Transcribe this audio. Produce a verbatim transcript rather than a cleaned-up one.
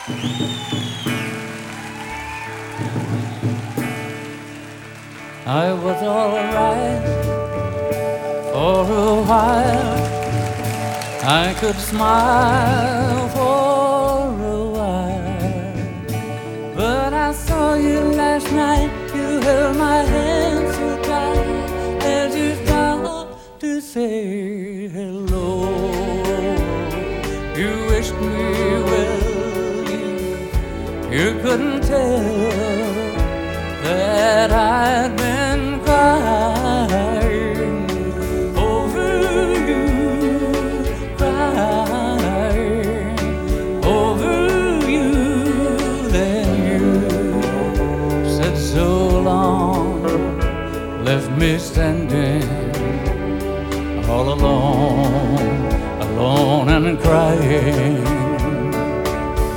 I was alright for a while. I could smile for a while, but I saw you last night. You held my hand so tight as you stopped to say hello. You wished me well. You, you couldn't tell that I'd been crying over you, crying over you. Then you said so long, left me standing all alone, alone and crying.